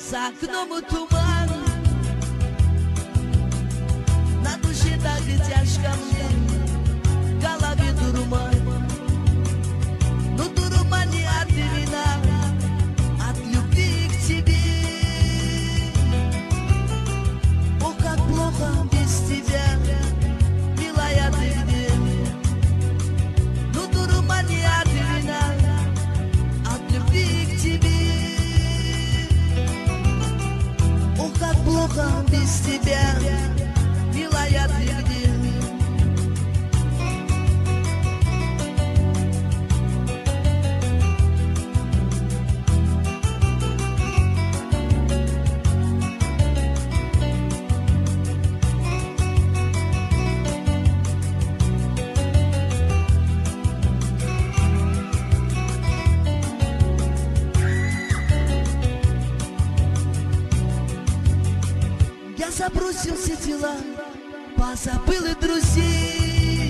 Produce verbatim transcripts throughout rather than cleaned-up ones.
За окном туман, на душе так и тяжко мне, в голове дурман. Но дурман не от вина, от любви к тебе. Ох, как плохо без тебя, милая, ты где? Но дурман не от вина, от любви к тебе. Как плохо без тебя, милая, ты где? Я забросил все дела, позабыл и друзей.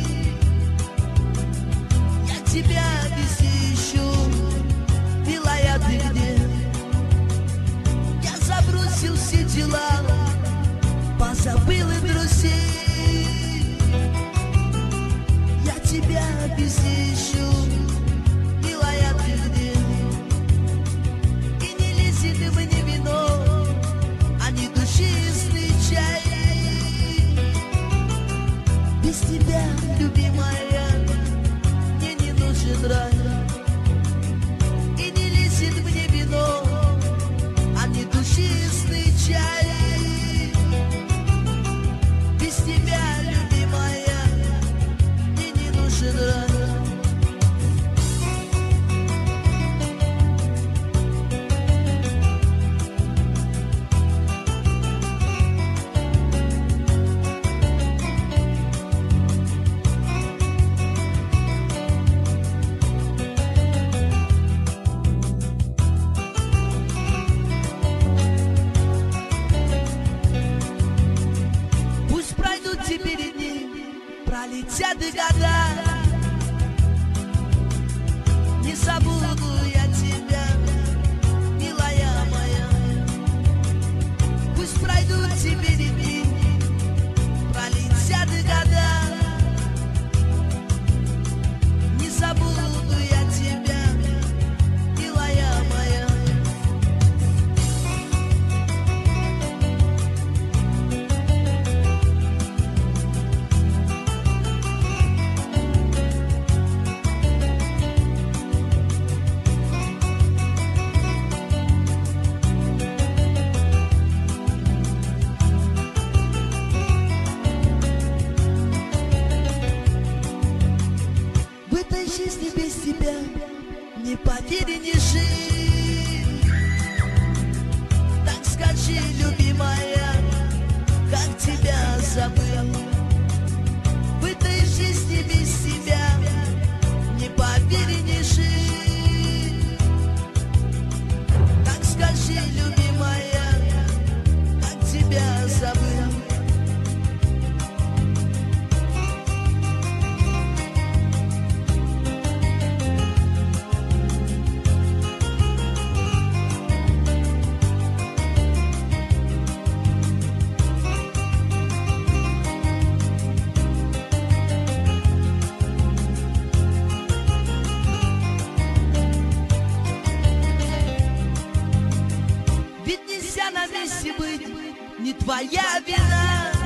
Я тебя везде ищу, милая, ты где? Я забросил все дела, позабыл и друзей. Я тебя везде ищу, милая, ты где? И не лезет и мне вино, а не душистый чай. Без тебя, любимая, мне не нужен рай. И не лезет мне вино, а не душистый чай. Без тебя, любимая, мне не нужен рай. Теперь дни пролетят и года, не забуду я тебя, милая моя. Пусть пройдут теперь дни, пролетят и года, не забуду я тебя, милая моя. В этой жизни без тебя не поверь, не жить. Так скажи, любимая, как тебя забыл. В этой жизни без тебя не поверь, не жить. Так скажи, любимая, как тебя забыл. Ведь нельзя на месте быть, не твоя вина.